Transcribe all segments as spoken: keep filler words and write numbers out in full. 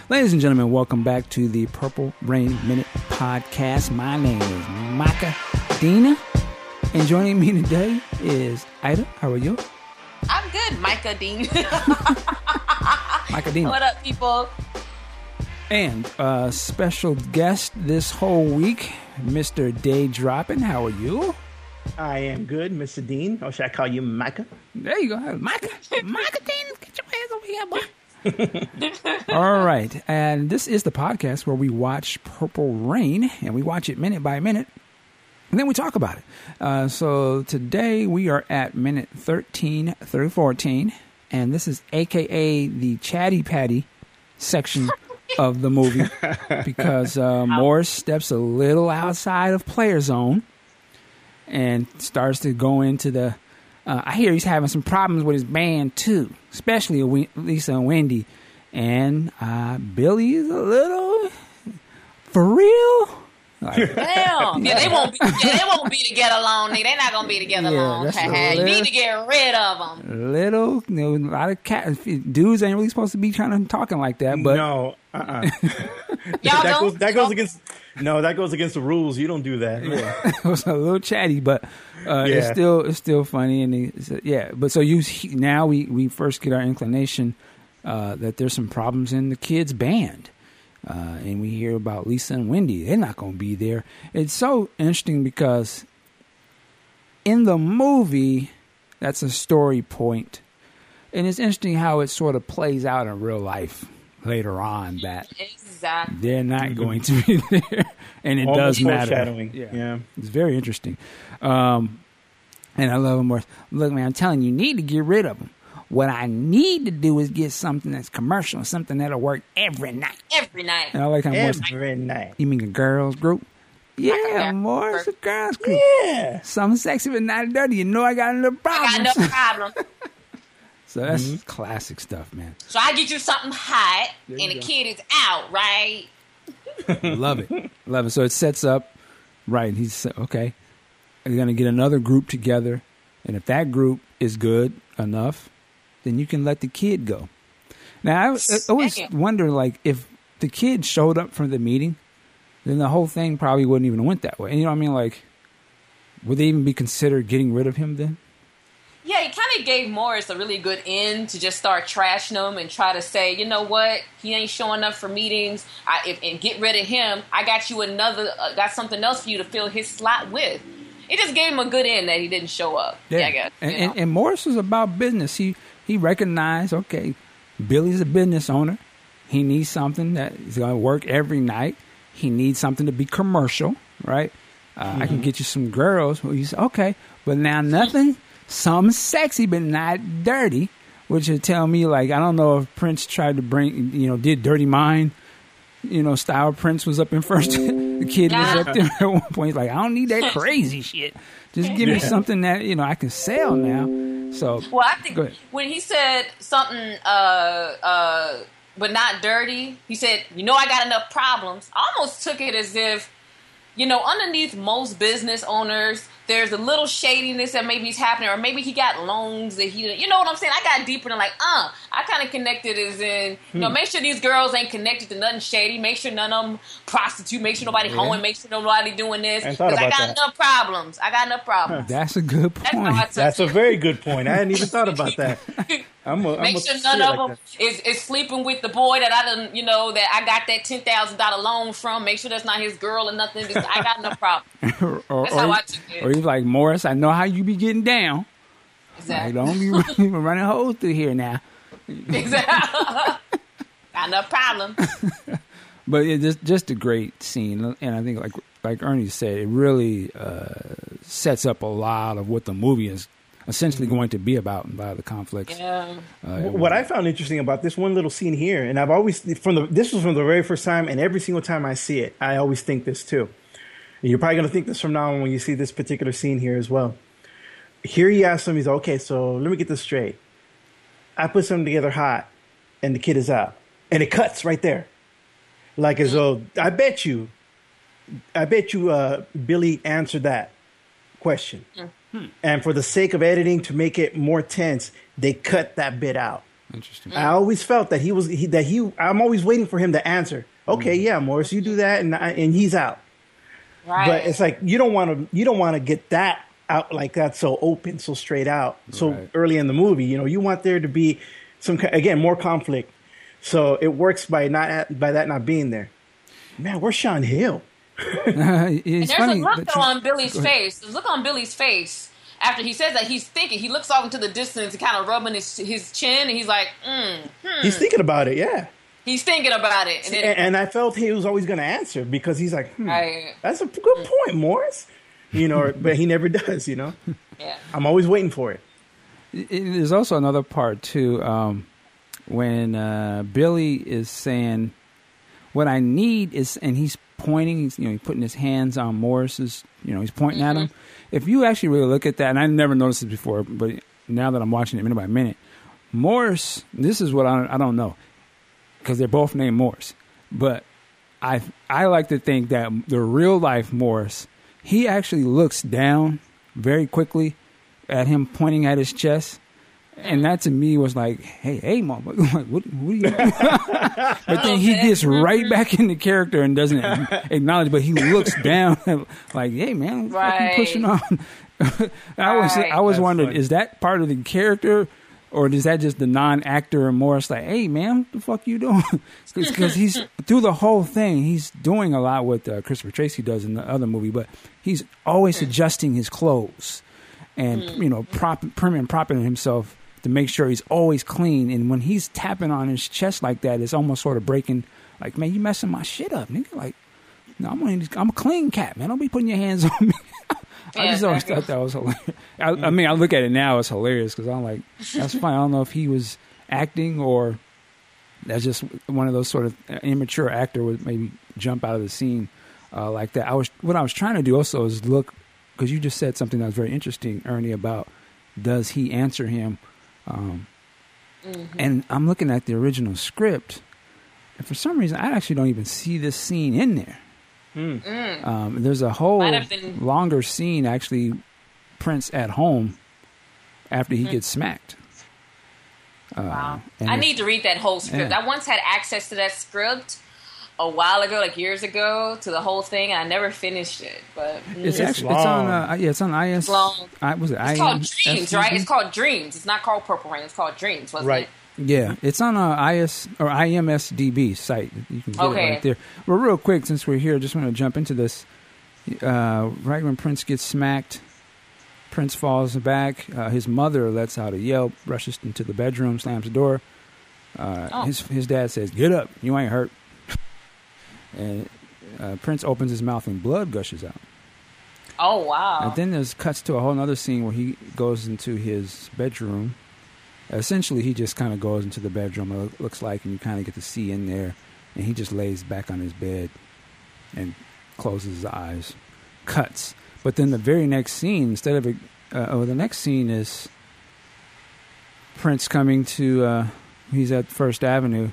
Ladies and gentlemen, welcome back to the Purple Rain Minute Podcast. My name is Micah Dina, and joining me today is Ida. How are you? I'm good, Micah Dean. Micah Dina. What up, people? And uh, special guest this whole week, Mister Day Droppin'. How are you? I am good, Mister Dean. Or should I call you Micah? There you go. Micah. Micah Dean. Get your hands over here, boy. All right, and this is the podcast where we watch Purple Rain, and we watch it minute by minute, and then we talk about it. Uh, so today we are at minute thirteen through fourteen, and this is A K A the Chatty Patty section of the movie because uh, Morris steps a little outside of player zone and starts to go into the Uh, I hear he's having some problems with his band, too, especially Lisa and Wendy. And uh, Billy is a little, for real? Like, damn. Yeah, they won't be, yeah, they won't be together long. They're not going to be together yeah, long. Little, you need to get rid of them. Little, you know, a lot of cat, dudes ain't really supposed to be trying to talking like that. But no, uh-uh. Y'all that don't? goes, that goes against, no, that goes against the rules. You don't do that. Yeah. It was a little chatty, but uh, yeah. it's still it's still funny. And it's, yeah, but so you now we, we first get our inclination uh, that there's some problems in the kids' band. Uh, and we hear about Lisa and Wendy. They're not going to be there. It's so interesting because in the movie, that's a story point. And it's interesting how it sort of plays out in real life later on that exactly. they're not mm-hmm. going to be there. And it Almost does matter. Foreshadowing. Yeah. yeah. It's very interesting. Um, and I love them more. Look, man, I'm telling you, you need to get rid of them. What I need to do is get something that's commercial, something that'll work every night. Every night. And I like how every more, night. You mean a girls group? Yeah, more it's a girls group. Yeah. Something sexy but not dirty. You know I got enough problems. I got enough problems. So that's mm-hmm. classic stuff, man. So I get you something hot, and the go. kid is out, right? Love it. Love it. So it sets up, right, he's, okay, you're going to get another group together, and if that group is good enough, then you can let the kid go. Now, I, I always wonder, like, if the kid showed up for the meeting, then the whole thing probably wouldn't even went that way. And you know what I mean? Like, would they even be considered getting rid of him then? Yeah, he kind of gave Morris a really good end to just start trashing him and try to say, you know what, he ain't showing up for meetings, I, if, and get rid of him. I got you another, uh, got something else for you to fill his slot with. It just gave him a good end that he didn't show up. Yeah, yeah I guess. And, and, and Morris was about business. He he recognized, okay, Billy's a business owner. He needs something that is going to work every night. He needs something to be commercial, right? Uh, mm-hmm. I can get you some girls. Who you say, okay, but now nothing. Some sexy but not dirty, which would tell me, like, I don't know if Prince tried to bring, you know, did Dirty Mind, you know, style Prince was up in first. The kid was up there at one point. He's like, I don't need that crazy shit. Just give me something that, you know, I can sell now. So, well, I think when he said something, uh, uh, but not dirty, he said, you know, I got enough problems. I almost took it as if, you know, underneath most business owners, there's a little shadiness that maybe is happening, or maybe he got loans that he, you know what I'm saying? I got deeper than like, uh, I kind of connected as in, you hmm. know, make sure these girls ain't connected to nothing shady. Make sure none of them prostitute. Make sure nobody yeah. hoeing. Make sure nobody doing this. Because I got that. enough problems. I got enough problems. That's a good point. That's, That's a very good point. I hadn't even thought about that. I'm a, Make I'm sure none of like them is, is sleeping with the boy that I done, you know, that I got that ten thousand dollars loan from. Make sure that's not his girl or nothing. Just, I got no problem. or, that's or, how I took it. Or he's like, Morris, I know how you be getting down. Exactly. Like, don't be running, running hoes through here now. Exactly. Got no problem. But it's just, just a great scene. And I think, like like Ernie said, it really uh, sets up a lot of what the movie is essentially going to be about, and a lot of the conflicts. Yeah. Uh, what I found interesting about this one little scene here, and I've always from the this was from the very first time, and every single time I see it, I always think this too. And you're probably going to think this from now on when you see this particular scene here as well. Here he asks him, he's like, okay, so let me get this straight. I put something together hot, and the kid is out, and it cuts right there, like as though I bet you, I bet you, uh, Billy answered that question. Mm. Hmm. And for the sake of editing, to make it more tense, they cut that bit out. Interesting. I always felt that he was he, that he. I'm always waiting for him to answer. Okay, yeah, Morris, you do that, and I, and he's out. Right. But it's like you don't want to you don't want to get that out like that so open, so straight out, so Right. early in the movie. You know, you want there to be some ki- again more conflict. So it works by not by that not being there. Man, where's Sean Hill? it's And there's funny. a look that though you- on Billy's Go ahead. face. There's a look on Billy's face after he says that. He's thinking. He looks off into the distance and kind of rubbing his his chin, and he's like, mm, hmm. He's thinking about it, yeah. He's thinking about it. And then, And, and I felt he was always going to answer because he's like, hmm, Right. that's a good point, Morris. You know, but he never does. You know, yeah. I'm always waiting for it. It- There's also another part too, um, when uh, Billy is saying, "What I need is," and he's pointing. He's you know he's putting his hands on Morris's. You know he's pointing Mm-hmm. at him. If you actually really look at that, and I never noticed this before, but now that I'm watching it minute by minute, Morris. This is what I I don't know because they're both named Morris, but I I like to think that the real life Morris, he actually looks down very quickly at him pointing at his chest. And that to me was like, hey, hey, mom, like, what, what are you doing? But then he gets right back into character and doesn't acknowledge, but he looks down like, hey, man, what the fuck you pushing on? I was, Right. I was That's wondering, funny. is that part of the character, or is that just the non-actor and Morris like, hey, man, what the fuck you doing? Because he's through the whole thing, he's doing a lot what uh, Christopher Tracy does in the other movie, but he's always adjusting his clothes and you know, prop, prim and propping himself to make sure he's always clean. And when he's tapping on his chest like that, it's almost sort of breaking. Like, man, you messing my shit up, nigga. Like, no, I'm a, I'm a clean cat, man. Don't be putting your hands on me. I Yeah, just always exactly. thought that was hilarious. I, I mean, I look at it now, it's hilarious because I'm like, that's fine. I don't know if he was acting or that's just one of those sort of immature actor would maybe jump out of the scene uh, like that. I was what I was trying to do also is look, because you just said something that was very interesting, Ernie, about does he answer him? Um, Mm-hmm. And I'm looking at the original script, and for some reason, I actually don't even see this scene in there. Mm. Um, there's a whole Might have been- longer scene, actually, Prince at home after he gets smacked. Uh, Wow. and I it- need to read that whole script. Yeah. I once had access to that script a while ago, like years ago, to the whole thing, and I never finished it. But mm, It's It's actually it's on long. uh, yeah it's on I S. It's long. I, was it it's called Dreams, right? It's called Dreams. It's not called Purple Rain. It's called Dreams, wasn't Right. it? Yeah, it's on a I S or I M S D B site. You can get Okay. it right there. Well, real quick, since we're here, just want to jump into this. Uh, right when Prince gets smacked, Prince falls back. Uh, his mother lets out a yelp, rushes into the bedroom, slams the door. Uh, Oh. His his dad says, "Get up, you ain't hurt." And uh, Prince opens his mouth and blood gushes out. Oh, wow. And then there's cuts to a whole other scene where he goes into his bedroom. Essentially, he just kind of goes into the bedroom, it loo- looks like, and you kind of get to see in there. And he just lays back on his bed and closes his eyes. Cuts. But then the very next scene, instead of, a, uh, oh, the next scene is Prince coming to, uh, he's at First Avenue.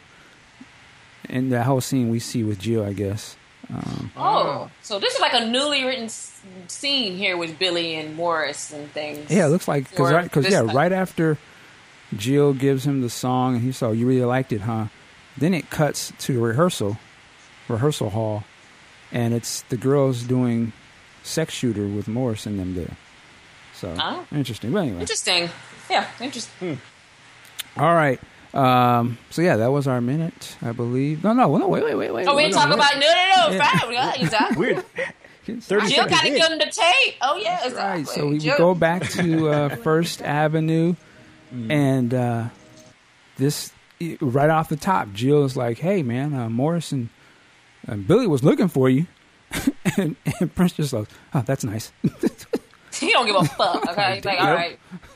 And that whole scene we see with Jill, I guess. Um, Oh, so this is like a newly written s- scene here with Billy and Morris and things. Yeah, it looks like because Or right, cause, this yeah, time. right after Jill gives him the song and he saw you really liked it, huh? Then it cuts to the rehearsal, rehearsal hall, and it's the girls doing Sex Shooter with Morris and them there. So Oh. interesting. But anyway, Interesting. Yeah, interesting. all right. Um, so yeah, that was our minute, I believe. No, no, no, wait, wait, wait, wait. Oh, we no, didn't talk no, about no, no, no. Yeah. Fine, we got you, Doc. Weird. wait. thirty Jill seconds got to in. give him the tape. Oh yeah, Right. exactly. So we, we Jill- go back to uh, First Avenue, and uh, this right off the top, Jill is like, "Hey, man, uh, Morris and uh, Billy was looking for you," and, and Prince just goes, "Oh, that's nice." He don't give a fuck. Okay, he's like, all Yep. right.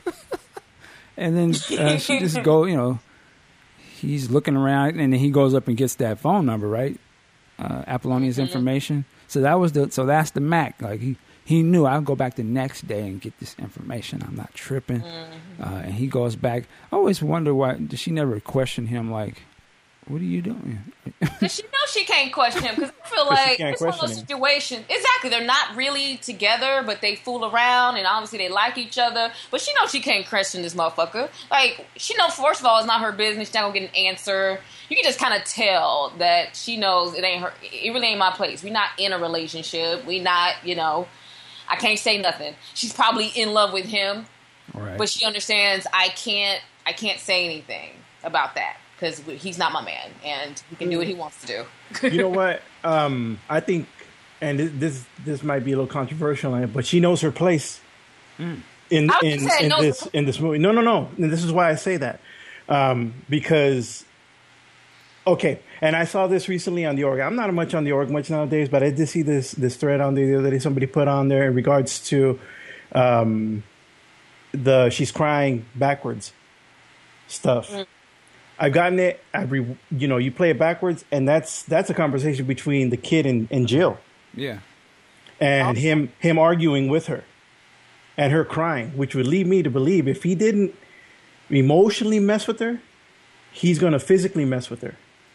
And then uh, she just go, you know, he's looking around, and then he goes up and gets that phone number, right? Uh, Apollonia's information. So that was the, so that's the Mac. Like he, he knew I'll go back the next day and get this information. I'm not tripping. Uh, and he goes back. I always wonder why did she never question him? Like, what are you doing? Because she knows she can't question him. Because I feel like it's one of those situations. Exactly. They're not really together, but they fool around, and obviously they like each other. But she knows she can't question this motherfucker. Like, she knows, first of all, it's not her business. She's not going to get an answer. You can just kind of tell that she knows it ain't her. It really ain't my place. We're not in a relationship. We not, you know, I can't say nothing. She's probably in love with him. Right. But she understands I can't, I can't say anything about that. Because he's not my man, and he can do what he wants to do. You know what? Um, I think, and this this might be a little controversial, but she knows her place mm. in in, in this her- in this movie. No, no, no. And this is why I say that, um, because okay. And I saw this recently on the org. I'm not much on the org much nowadays, but I did see this this thread on the other day. Somebody put on there in regards to um, the she's crying backwards stuff. Mm. I've gotten it. I re, you know, you play it backwards, and that's that's a conversation between the kid and, and Jill. Yeah, and awesome. him him arguing with her, and her crying, which would lead me to believe if he didn't emotionally mess with her, he's gonna physically mess with her,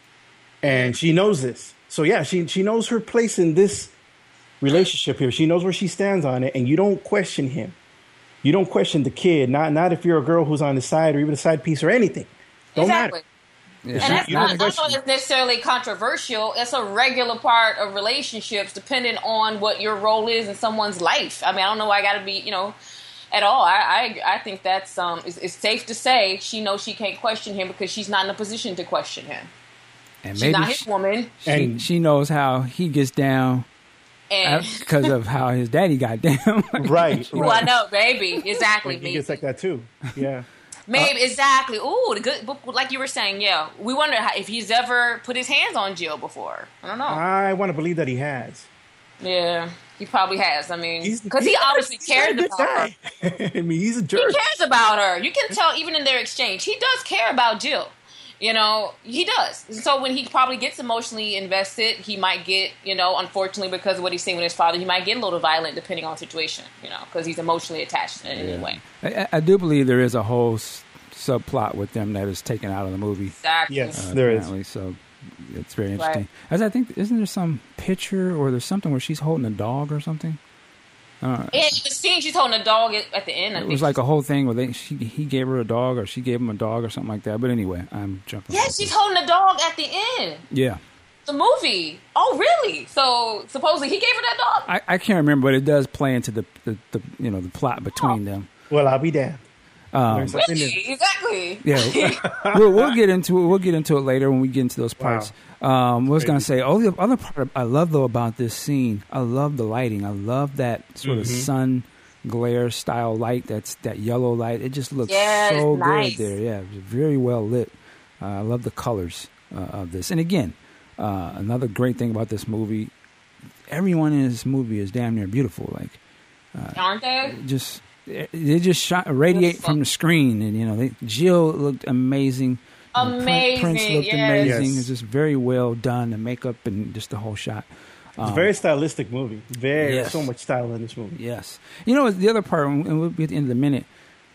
and she knows this. So yeah, she she knows her place in this relationship here. She knows where she stands on it, and you don't question him. You don't question the kid. Not not if you're a girl who's on the side or even a side piece or anything. Don't exactly. Matter. Yeah. And that's not, not it's necessarily controversial. It's a regular part of relationships, depending on what your role is in someone's life. I mean, I don't know why I got to be, you know, at all. I I, I think that's um, it's, it's safe to say she knows she can't question him because she's not in a position to question him. And she's maybe not his woman. She, and she knows how he gets down. Because of how his daddy got down. right, right. Well, I know, baby. Exactly. He gets like that too. Yeah. Maybe, uh, exactly. Ooh, the good, like you were saying, yeah. We wonder how, if he's ever put his hands on Jill before. I don't know. I want to believe that he has. Yeah, he probably has. I mean, because he obviously cares about guy. her. I mean, he's a jerk. He cares about her. You can tell even in their exchange. He does care about Jill. You know, he does. So when he probably gets emotionally invested, he might get, you know, unfortunately because of what he's seeing with his father, he might get a little violent depending on the situation, you know, because he's emotionally attached in yeah. any way. I, I do believe there is a whole s- subplot with them that is taken out of the movie. Exactly. Yes, uh, there is. So it's very interesting. Right. As I think, isn't there some picture or there's something where she's holding a dog or something? Uh, and the scene she's holding a dog at, at the end. I it think was like a whole thing where they she he gave her a dog or she gave him a dog or something like that. But anyway, I'm jumping. Yeah, she's holding a dog at the end. Yeah. The movie. Oh, really? So supposedly he gave her that dog? I, I can't remember, but it does play into the, the, the you know the plot between oh. them. Well, I'll be damned. Um, really? Exactly. Yeah, we'll, we'll get into it. We'll get into it later when we get into those parts. Wow. Um, I was going to say, oh, the other part I love though about this scene, I love the lighting. I love that sort mm-hmm. of sun glare style light. That's that yellow light. It just looks yeah, so nice. good there. Yeah, very well lit. Uh, I love the colors uh, of this. And again, uh, another great thing about this movie, everyone in this movie is damn near beautiful. Like, uh, aren't they? Just they just shot, radiate from the screen, and you know, they, Jill looked amazing. Amazing, Prince looked yes. amazing. Yes. It's just very well done. The makeup and just the whole shot. Um, it's a very stylistic movie. Very yes. so much style in this movie. Yes. You know, the other part, and we'll be at the end of the minute,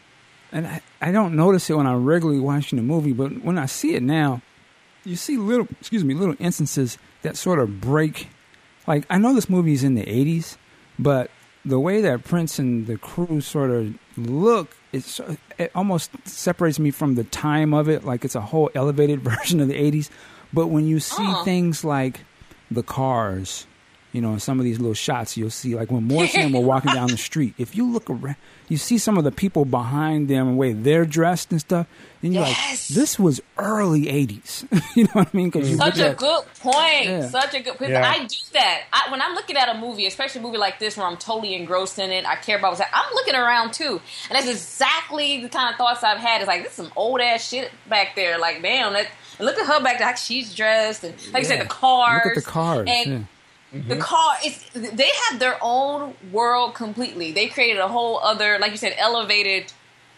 and I, I don't notice it when I'm regularly watching the movie, but when I see it now, you see little, excuse me, little instances that sort of break. Like, I know this movie is in the eighties, but the way that Prince and the crew sort of look, it's, it almost separates me from the time of it. Like, it's a whole elevated version of the eighties. But when you see uh. things like the cars, you know, in some of these little shots, you'll see, like when Morrissey and were walking down the street, if you look around, you see some of the people behind them and the way they're dressed and stuff, and you're yes. like, this was early eighties. You know what I mean? Cause you Such a at, good point. Yeah. Such a good point. Yeah. I do that. I, when I'm looking at a movie, especially a movie like this where I'm totally engrossed in it, I care about what's happening, I'm looking around too. And that's exactly the kind of thoughts I've had. It's like, this is some old ass shit back there. Like, damn, that, and look at her back there, how she's dressed. And like yeah. you said, the cars. Look at the cars. And yeah. Mm-hmm. The car, it's, they have their own world completely. They created a whole other, like you said, elevated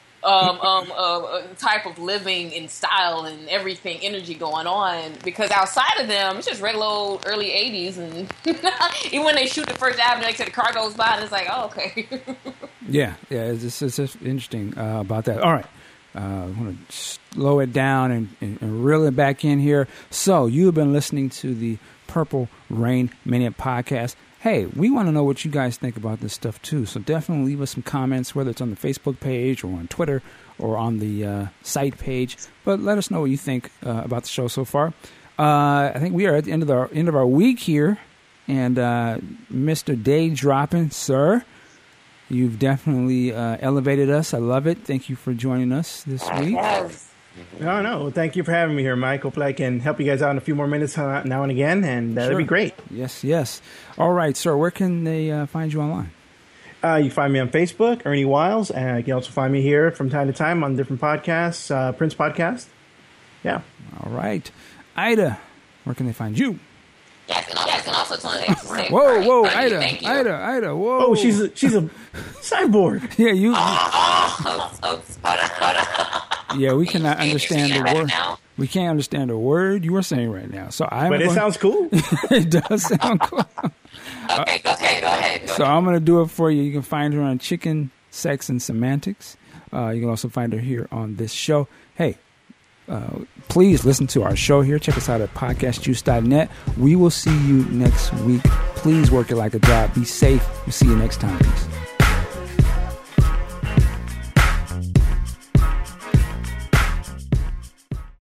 um, um, uh, type of living and style and everything, energy going on. Because outside of them, it's just regular old early eighties. And even when they shoot the first album, like I said, the car goes by and it's like, oh, okay. yeah, yeah, it's just, it's just interesting uh, about that. All right. Uh, I want to slow it down and, and, and reel it back in here. So you've been listening to the Purple Rain Minute podcast. Hey, we want to know what you guys think about this stuff too. So definitely leave us some comments, whether it's on the Facebook page or on Twitter or on the uh, site page. But let us know what you think uh, about the show so far. Uh, I think we are at the end of our end of our week here, and uh, Mister Day Dropping, sir. You've definitely uh, elevated us. I love it. Thank you for joining us this week. No, no. Well, thank you for having me here, Mike. Hopefully I can help you guys out in a few more minutes now and again, and uh, sure. That'd be great. Yes, yes. All right, sir. Where can they uh, find you online? Uh, you can find me on Facebook, Ernie Wiles, and you can also find me here from time to time on different podcasts, uh, Prince Podcast. Yeah. All right. Ida, where can they find you? Yes, and yes, and also twenty. Whoa, whoa, Ida, Ida, Ida, whoa. Oh, she's a, she's a cyborg. Yeah, you. Oh, oh, oh, yeah, we cannot understand the word. We can't understand a word you are saying right now. So I'm. But it going, sounds cool. It does sound cool. Okay, okay, go ahead. Go so ahead. I'm going to do it for you. You can find her on Chicken, Sex, and Semantics. Uh, you can also find her here on this show. Hey. Uh, please listen to our show here. Check us out at podcast juice dot net. We will see you next week. Please work it like a job. Be safe. We'll see you next time. Peace.